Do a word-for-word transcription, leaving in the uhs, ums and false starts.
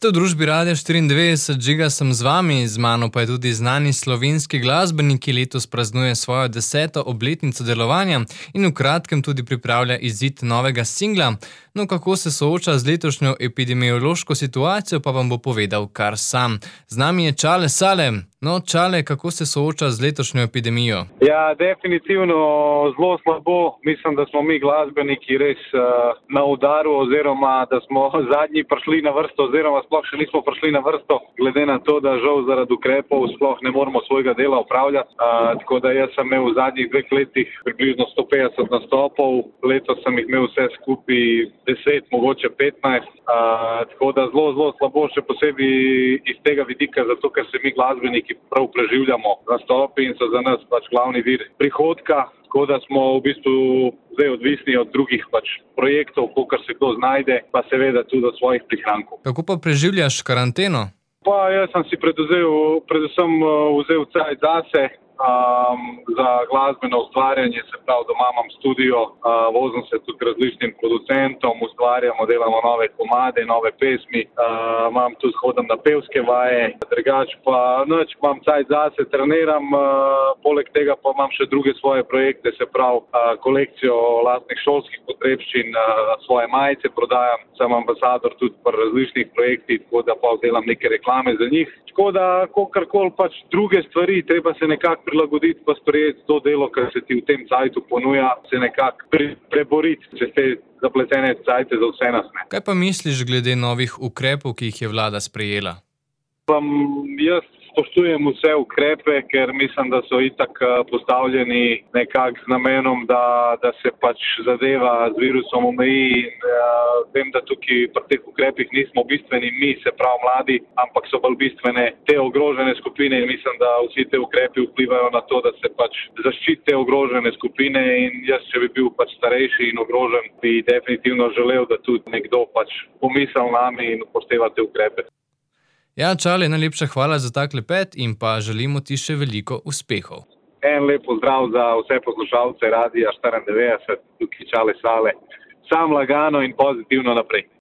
Ste v družbi Radia štiriindevetdeset, Žiga sem z vami, z mano pa je tudi znani slovenski glasbenik, ki letos praznuje svojo deseto obletnico delovanja in v kratkem tudi pripravlja izid novega singla. No, kako se sooča z letošnjo epidemiološko situacijo, pa vam bo povedal kar sam. Z nami je Čale Salem. No, Čale, kako se sooča z letošnjo epidemijo? Ja, definitivno zelo slabo. Mislim, da smo mi glasbeniki res uh, na udaru oziroma da smo zadnji prišli na vrsto oziroma sploh še nismo prišli na vrsto, glede na to, da žal zaradi ukrepov sploh ne moremo svojega dela opravljati. Uh, tako da jaz sem imel v zadnjih dveh letih približno sto petdeset nastopov, letos sem jih imel vse skupaj deset, mogoče petnajst. Uh, tako da zelo, zelo slabo, še posebej iz tega vidika, zato ker se mi glasbeniki prav preživljamo nastopi in so za nas pač glavni vir prihodka, tako da smo v bistvu zdaj odvisni od drugih pač projektov, kolikor se kdo znajde, pa seveda tudi od svojih prihrankov. Kako pa preživljaš karanteno? Pa jaz sem si predvzel, predvsem vzel cajt zase. Um, za glasbeno ustvarjanje, se pravi, doma imam studio, uh, vozim se tudi k različnim producentom, ustvarjamo, delamo nove komade, nove pesmi, uh, imam tudi hodim na pevske vaje, drugač pa noč imam cajt zase, treniram, uh, poleg tega pa imam še druge svoje projekte, se pravi, uh, kolekcijo lastnih šolskih potrebščin, uh, svoje majice prodajam, sem ambasador tudi pri različnih projektih, tako da pa delam neke reklame za njih. Tako da, kakorkoli pač druge stvari, treba se nekako prilagoditi pa sprejeti to delo, kar se ti v tem cajtu ponuja, se nekako pre, preboriti čez te zapletene cajte za vse nas. Ne. Kaj pa misliš glede novih ukrepov, ki jih je vlada sprejela? Pa jaz spoštujem vse ukrepe, ker mislim, da so itak postavljeni nekako z namenom, da, da se pač zadeva z virusom omeji. In, uh, vem, da tukaj pri teh ukrepih nismo bistveni mi, se pravi mladi, ampak so bolj bistvene te ogrožene skupine in mislim, da vsi te ukrepi vplivajo na to, da se pač zaščiti te ogrožene skupine in jaz, če bi bil pač starejši in ogrožen, bi definitivno želel, da tudi nekdo pač pomisel nami in upošteva te ukrepe. Ja, Čale, najlepša hvala za ta klepet in pa želimo ti še veliko uspehov. En lep pozdrav za vse poslušalce Radia štiriindevetdeset, tukaj Čale Sale. Sam lagano in pozitivno naprej.